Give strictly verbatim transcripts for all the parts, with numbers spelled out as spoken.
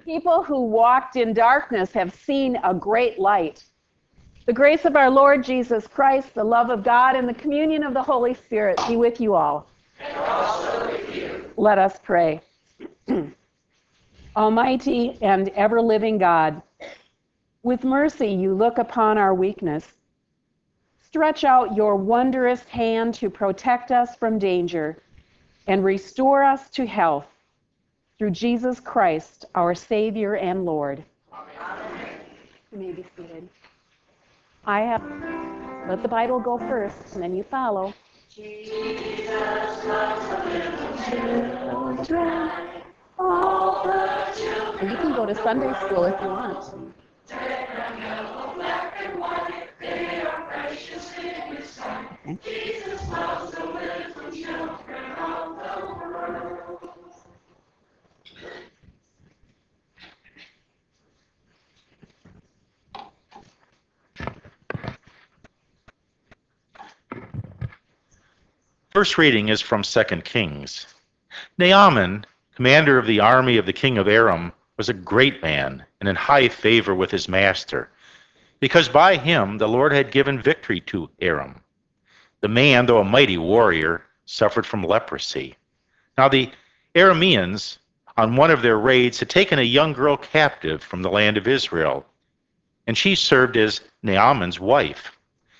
people who walked in darkness have seen a great light. The grace of our Lord Jesus Christ, the love of God, and the communion of the Holy Spirit be with you all. And also with you. Let us pray. Almighty and ever-living God, with mercy you look upon our weakness. Stretch out your wondrous hand to protect us from danger and restore us to health through Jesus Christ, our Savior and Lord. Amen. You may be seated. I have, let the Bible go first, and then you follow. Jesus loves the little Children, all the children. and you can go to Sunday school if you want. Red and yellow, black and white, they are precious in His sight. Okay. Jesus loves the little children of the world. First reading is from Second Kings. Naaman, commander of the army of the king of Aram, was a great man and in high favor with his master, because by him the Lord had given victory to Aram. The man, though a mighty warrior, suffered from leprosy. Now the Arameans, on one of their raids, had taken a young girl captive from the land of Israel, and she served as Naaman's wife.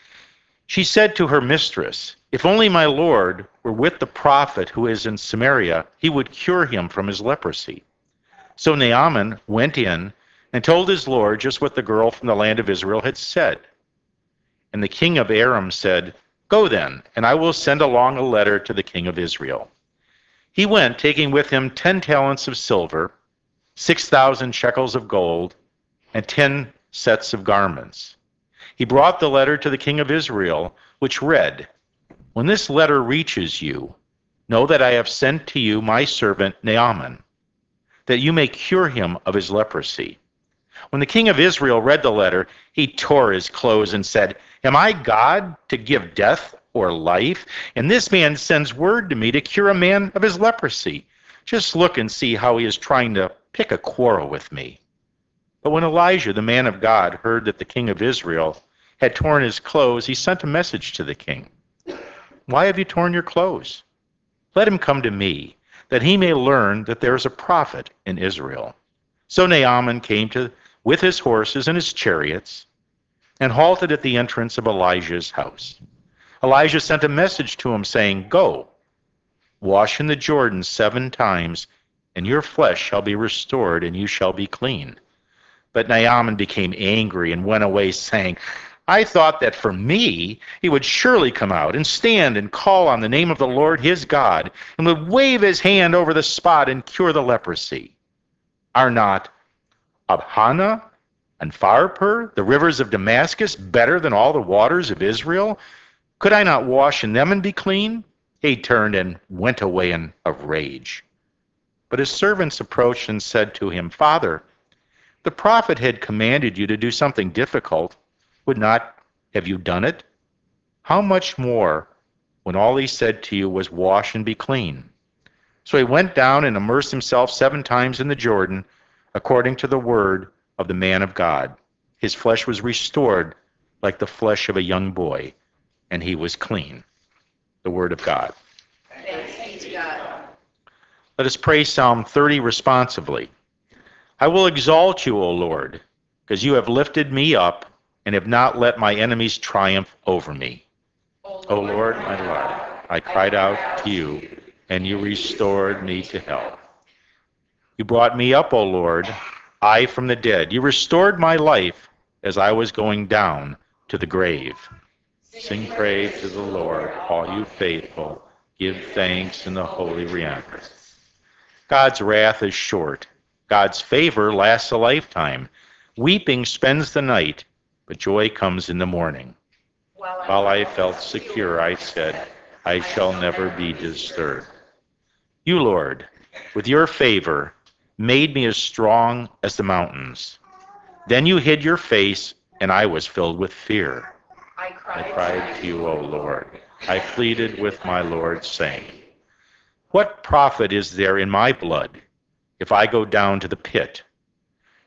She said to her mistress, "If only my Lord were with the prophet who is in Samaria, he would cure him from his leprosy." So Naaman went in and told his Lord just what the girl from the land of Israel had said. And the king of Aram said, "Go then, and I will send along a letter to the king of Israel." He went, taking with him ten talents of silver, six thousand shekels of gold, and ten sets of garments. He brought the letter to the king of Israel, which read, "When this letter reaches you, know that I have sent to you my servant Naaman, that you may cure him of his leprosy." When the king of Israel read the letter, he tore his clothes and said, "Am I God to give death or life? And this man sends word to me to cure a man of his leprosy. Just look and see how he is trying to pick a quarrel with me." But when Elijah, the man of God, heard that the king of Israel had torn his clothes, he sent a message to the king. "Why have you torn your clothes? Let him come to me, that he may learn that there is a prophet in Israel." So Naaman came to with his horses and his chariots and halted at the entrance of Elijah's house. Elijah sent a message to him saying, "Go, wash in the Jordan seven times, and your flesh shall be restored, and you shall be clean." But Naaman became angry and went away, saying, "I thought that for me he would surely come out and stand and call on the name of the Lord his God, and would wave his hand over the spot and cure the leprosy. Are not Abhana and Pharpar, the rivers of Damascus, better than all the waters of Israel? Could I not wash in them and be clean?" He turned and went away in a rage. But his servants approached and said to him, "Father, the prophet had commanded you to do something difficult. Would not have you done it? How much more when all he said to you was, 'Wash and be clean'?" So he went down and immersed himself seven times in the Jordan, according to the word of the man of God. His flesh was restored like the flesh of a young boy, and he was clean. The word of God. Thanks be to God. Let us pray Psalm thirty responsively. "I will exalt you, O Lord, because you have lifted me up and have not let my enemies triumph over me. O Lord, my Lord, I cried out to you, and you restored me to health. You brought me up, O Lord, I from the dead. You restored my life as I was going down to the grave. Sing praise to the Lord, all you faithful. Give thanks in the holy remembrance. God's wrath is short. God's favor lasts a lifetime. Weeping spends the night, but joy comes in the morning. While I felt secure, I said, I shall never be disturbed. You, Lord, with your favor, made me as strong as the mountains. Then you hid your face, and I was filled with fear. I cried, I cried to you, O Lord. I pleaded with my Lord, saying, what profit is there in my blood if I go down to the pit?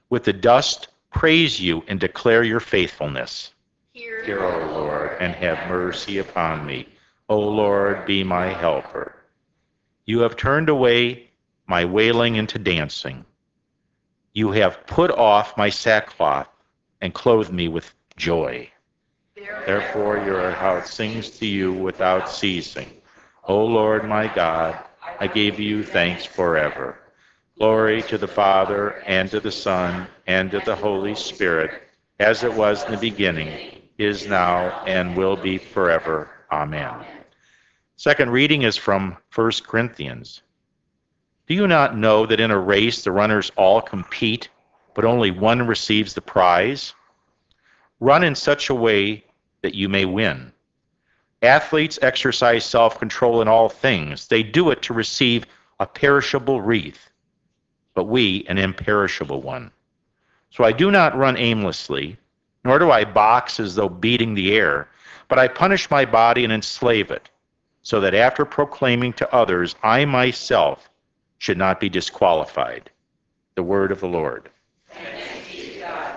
with the dust praise you and declare your faithfulness. Hear, Hear, O Lord, and have mercy upon me. O Lord, be my helper. You have turned away my wailing into dancing. You have put off my sackcloth and clothed me with joy. Therefore your heart sings to you without ceasing. O Lord my God, I give you thanks forever. Glory to the Father, and to the Son, and to the Holy Spirit, as it was in the beginning, is now, and will be forever. Amen. Second reading is from First Corinthians. Do you not know that in a race the runners all compete, but only one receives the prize? Run in such a way that you may win. Athletes exercise self-control in all things. They do it to receive a perishable wreath, but we an imperishable one. So I do not run aimlessly, nor do I box as though beating the air, but I punish my body and enslave it, so that after proclaiming to others, I myself should not be disqualified. The word of the Lord. thanks be to God.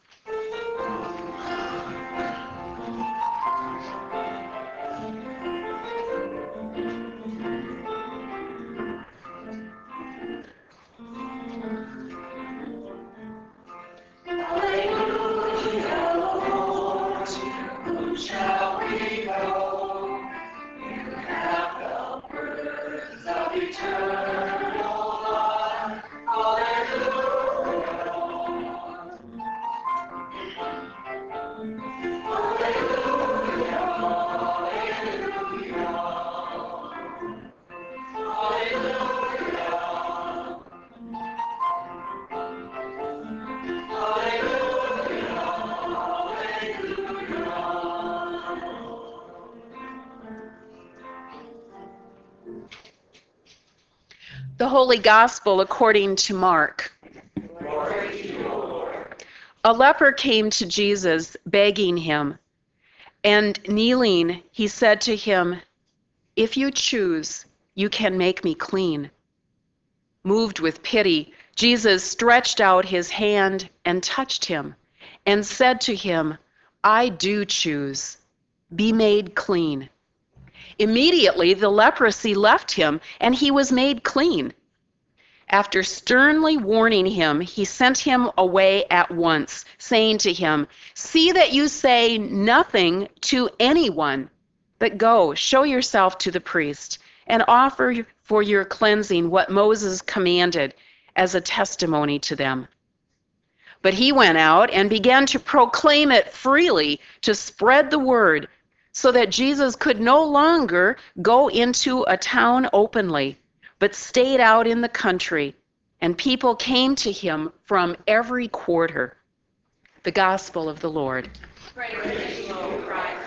Hallelujah, Lord, to whom shall we go? You have the words of eternal life. Hallelujah, Lord. Hallelujah, hallelujah. Hallelujah. The Holy Gospel according to Mark. Glory to you, O Lord. A leper came to Jesus, begging him, and kneeling, he said to him, "If you choose, you can make me clean." Moved with pity, Jesus stretched out his hand and touched him, and said to him, "I do choose. Be made clean." Immediately the leprosy left him, and he was made clean. After sternly warning him, he sent him away at once, saying to him, "See that you say nothing to anyone, but go, show yourself to the priest, and offer for your cleansing what Moses commanded as a testimony to them." But he went out and began to proclaim it freely, to spread the word, so that Jesus could no longer go into a town openly, but stayed out in the country, and people came to him from every quarter. The Gospel of the Lord. Praise to you, O Christ.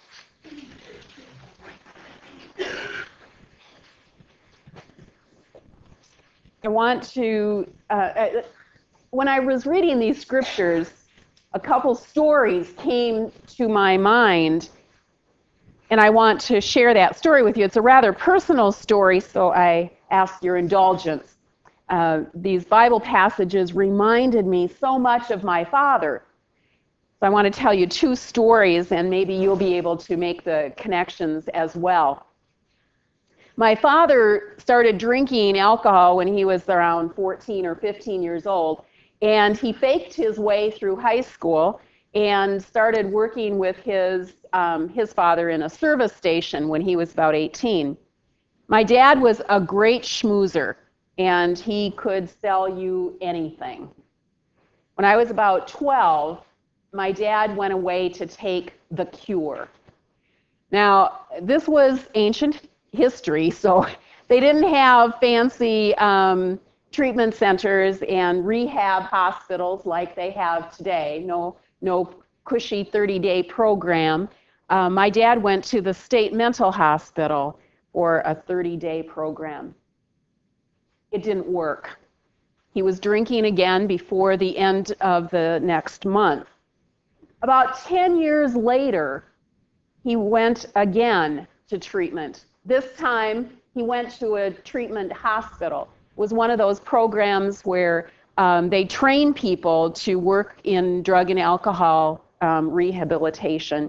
I want to, uh, uh, when I was reading these scriptures, a couple stories came to my mind, and I want to share that story with you. It's a rather personal story, so I ask your indulgence. Uh, these Bible passages reminded me so much of my father. So I want to tell you two stories, and maybe you'll be able to make the connections as well. My father started drinking alcohol when he was around fourteen or fifteen years old, and he faked his way through high school and started working with his um, his father in a service station when he was about eighteen. My dad was a great schmoozer, and he could sell you anything. When I was about twelve, my dad went away to take the cure. Now, this was ancient history, so they didn't have fancy um, treatment centers and rehab hospitals like they have today. No, no cushy thirty-day program. Uh, my dad went to the state mental hospital for a thirty-day program. It didn't work. He was drinking again before the end of the next month. About ten years later, he went again to treatment. This time, he went to a treatment hospital. It was one of those programs where um, they train people to work in drug and alcohol um, rehabilitation.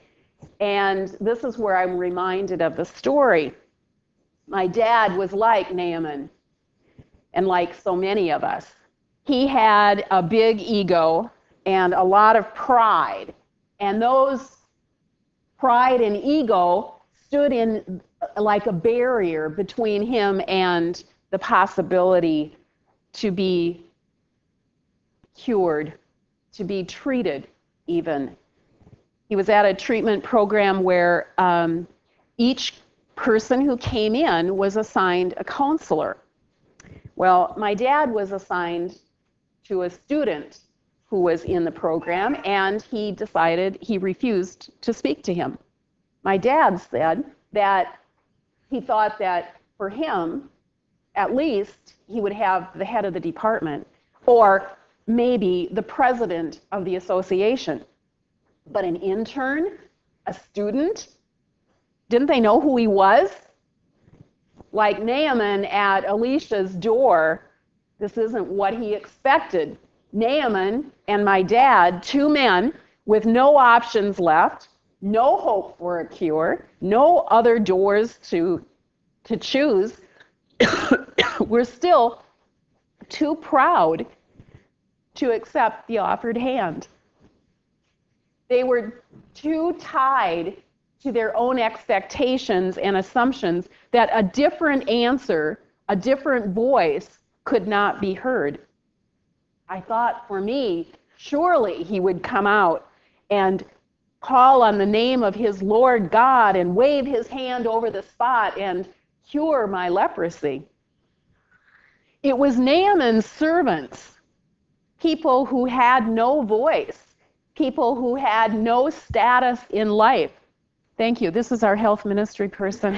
And this is where I'm reminded of the story. My dad was like Naaman, and like so many of us. He had a big ego and a lot of pride. And those pride and ego stood in like a barrier between him and the possibility to be cured, to be treated even. He was at a treatment program where um, each person who came in was assigned a counselor. Well, my dad was assigned to a student who was in the program, and he decided he refused to speak to him. My dad said that he thought that for him, at least, he would have the head of the department, or maybe the president of the association. But an intern, a student, didn't they know who he was? Like Naaman at Elisha's door, this isn't what he expected. Naaman and my dad, two men with no options left, no hope for a cure, no other doors to, to choose, were still too proud to accept the offered hand. They were too tied to their own expectations and assumptions that a different answer, a different voice could not be heard. I thought for me, surely he would come out and call on the name of his Lord God and wave his hand over the spot and cure my leprosy. It was Naaman's servants, people who had no voice, people who had no status in life. Thank you. This is our health ministry person.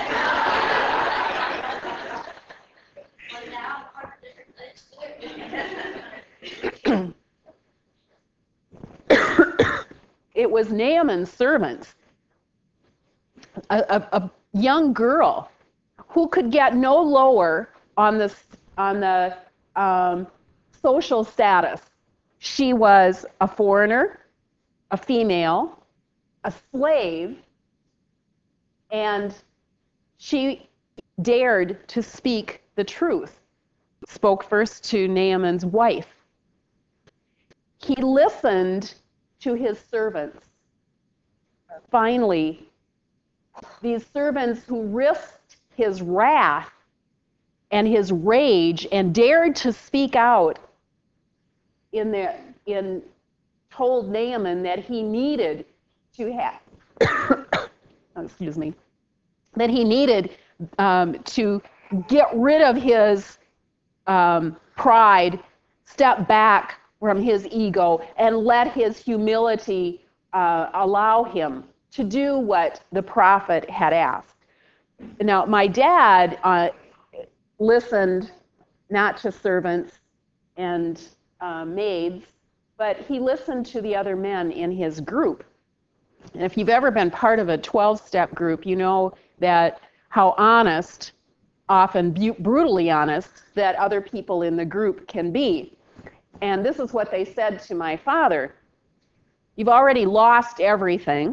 It was Naaman's servants, a, a, a young girl who could get no lower on the, on the um, social status. She was a foreigner, a female, a slave, and she dared to speak the truth. Spoke first to Naaman's wife. He listened to his servants. Finally, these servants who risked his wrath and his rage and dared to speak out in their, in told Naaman that he needed to have, excuse me, that he needed um, to get rid of his um, pride, step back from his ego, and let his humility uh, allow him to do what the prophet had asked. Now, my dad uh, listened not to servants and uh, maids, but he listened to the other men in his group. And if you've ever been part of a twelve-step group, you know that how honest, often bu- brutally honest, that other people in the group can be. And this is what they said to my father. You've already lost everything.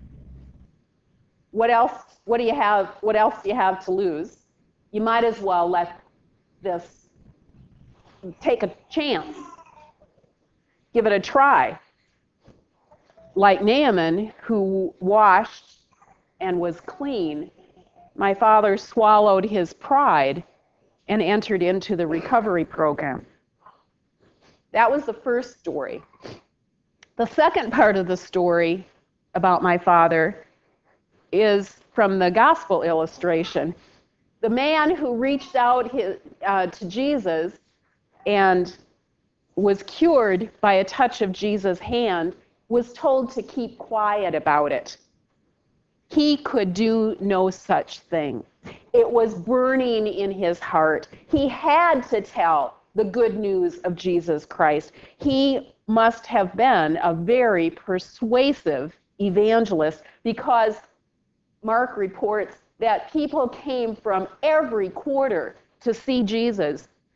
What else, what do you have, what else do you have to lose? You might as well let this take a chance. Give it a try. Like Naaman, who washed and was clean, my father swallowed his pride and entered into the recovery program. That was the first story. The second part of the story about my father is from the gospel illustration. The man who reached out his, uh, to Jesus and was cured by a touch of Jesus' hand was told to keep quiet about it. He could do no such thing. It was burning in his heart. He had to tell the good news of Jesus Christ. He must have been a very persuasive evangelist, because Mark reports that people came from every quarter to see Jesus.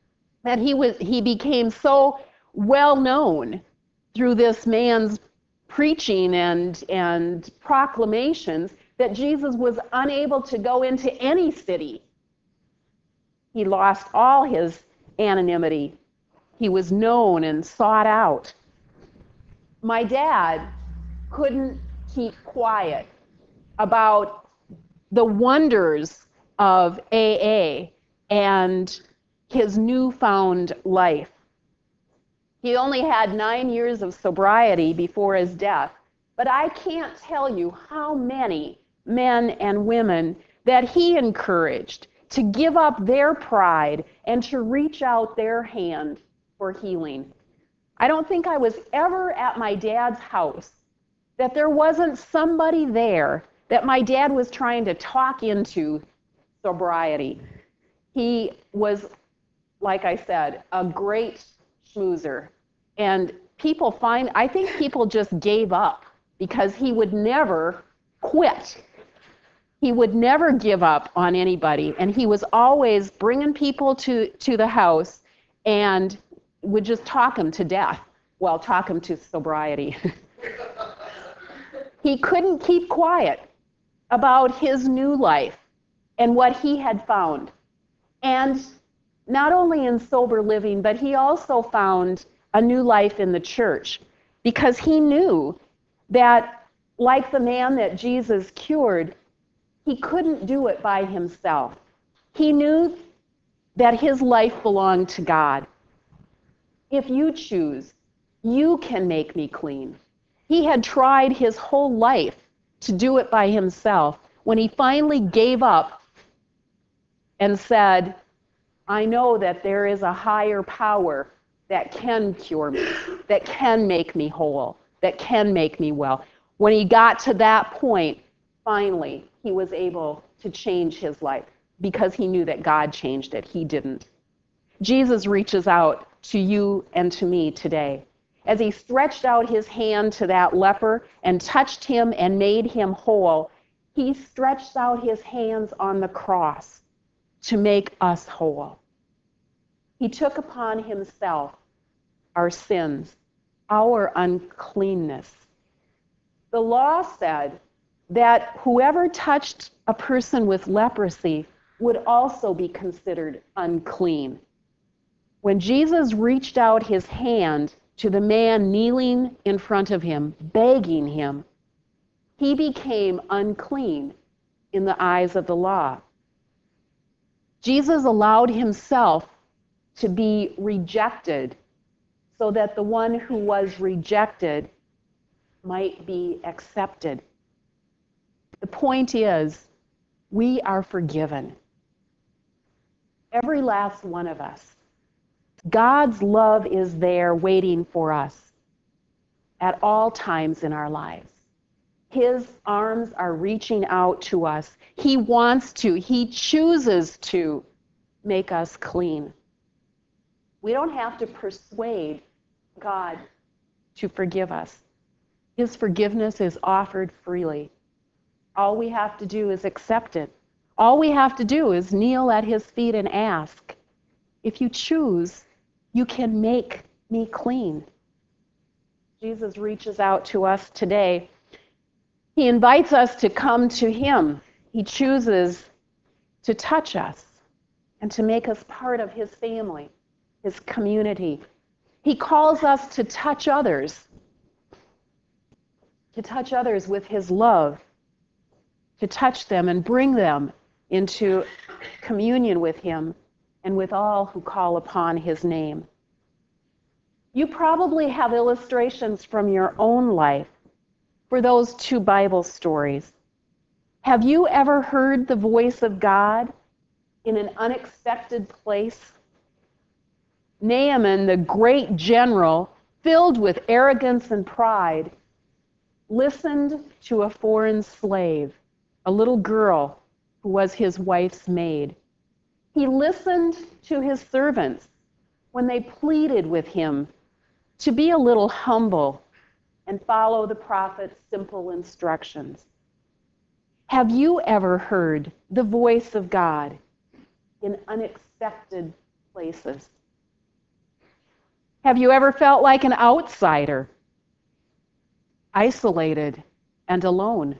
that he was he became so well known through this man's preaching and and proclamations that Jesus was unable to go into any city. He lost all his anonymity. He was known and sought out. My dad couldn't keep quiet about the wonders of A A and his newfound life. He only had nine years of sobriety before his death, but I can't tell you how many men and women that he encouraged to give up their pride and to reach out their hand for healing. I don't think I was ever at my dad's house that there wasn't somebody there that my dad was trying to talk into sobriety. He was, like I said, a great schmoozer. And people find, I think people just gave up because he would never quit. He would never give up on anybody. And he was always bringing people to, to the house and would just talk them to death. Well, talk them to sobriety. He couldn't keep quiet about his new life and what he had found. And not only in sober living, but he also found a new life in the church because he knew that, like the man that Jesus cured, he couldn't do it by himself. He knew that his life belonged to God. If you choose, you can make me clean. He had tried his whole life to do it by himself. When he finally gave up and said, I know that there is a higher power that can cure me, that can make me whole, that can make me well. When he got to that point, finally, he was able to change his life because he knew that God changed it. He didn't. Jesus reaches out to you and to me today. As he stretched out his hand to that leper and touched him and made him whole, he stretched out his hands on the cross to make us whole. He took upon himself our sins, our uncleanness. The law said that whoever touched a person with leprosy would also be considered unclean. When Jesus reached out his hand to the man kneeling in front of him, begging him, he became unclean in the eyes of the law. Jesus allowed himself to be rejected so that the one who was rejected might be accepted. The point is, we are forgiven. Every last one of us. God's love is there waiting for us at all times in our lives. His arms are reaching out to us. He wants to, he chooses to make us clean. We don't have to persuade God to forgive us. His forgiveness is offered freely. All we have to do is accept it. All we have to do is kneel at his feet and ask, if you choose, you can make me clean. Jesus reaches out to us today. He invites us to come to him. He chooses to touch us and to make us part of his family, his community. He calls us to touch others, to touch others with his love, to touch them and bring them into communion with him and with all who call upon his name. You probably have illustrations from your own life for those two Bible stories. Have you ever heard the voice of God in an unexpected place? Naaman, the great general, filled with arrogance and pride, listened to a foreign slave, a little girl who was his wife's maid. He listened to his servants when they pleaded with him to be a little humble and follow the prophet's simple instructions. Have you ever heard the voice of God in unexpected places? Have you ever felt like an outsider, isolated and alone?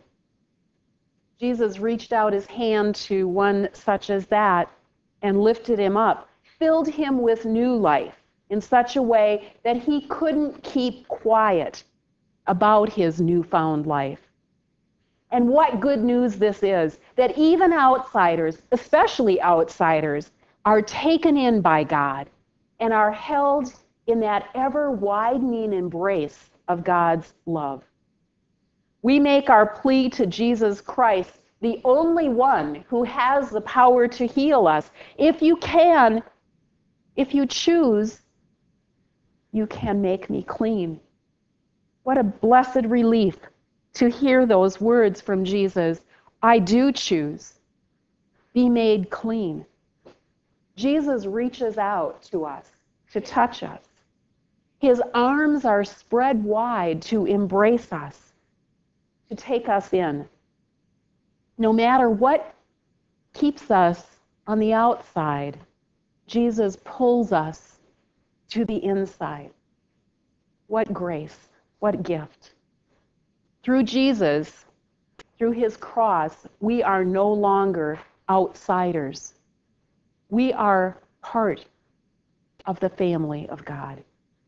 Jesus reached out his hand to one such as that and lifted him up, filled him with new life in such a way that he couldn't keep quiet about his newfound life. And what good news this is, that even outsiders, especially outsiders, are taken in by God and are held in that ever-widening embrace of God's love. We make our plea to Jesus Christ, the only one who has the power to heal us. If you can, if you choose, you can make me clean. What a blessed relief to hear those words from Jesus. I do choose. Be made clean. Jesus reaches out to us to touch us. His arms are spread wide to embrace us, to take us in. No matter what keeps us on the outside, Jesus pulls us to the inside. What grace, what gift. Through Jesus, through his cross, we are no longer outsiders. We are part of the family of God.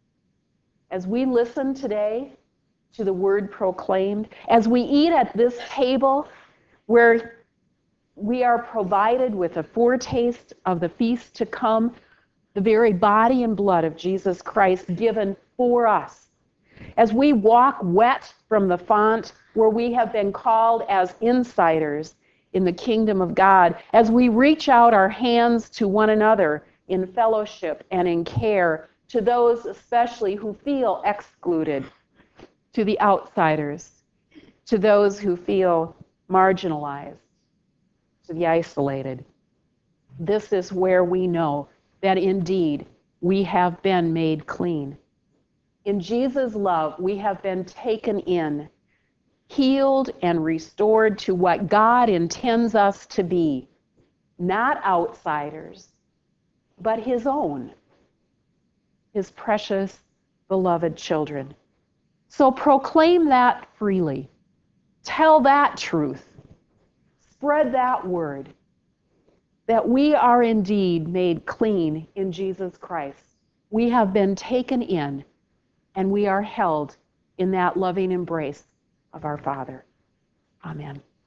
As we listen today to the word proclaimed, as we eat at this table where we are provided with a foretaste of the feast to come, the very body and blood of Jesus Christ given for us. As we walk wet from the font where we have been called as insiders in the kingdom of God, as we reach out our hands to one another in fellowship and in care, to those especially who feel excluded, to the outsiders, to those who feel marginalized, to the isolated. This is where we know that indeed we have been made clean. In Jesus' love, we have been taken in, healed and restored to what God intends us to be, not outsiders, but his own, his precious, beloved children. So proclaim that freely. Tell that truth. Spread that word, that we are indeed made clean in Jesus Christ. We have been taken in, and we are held in that loving embrace of our Father. Amen.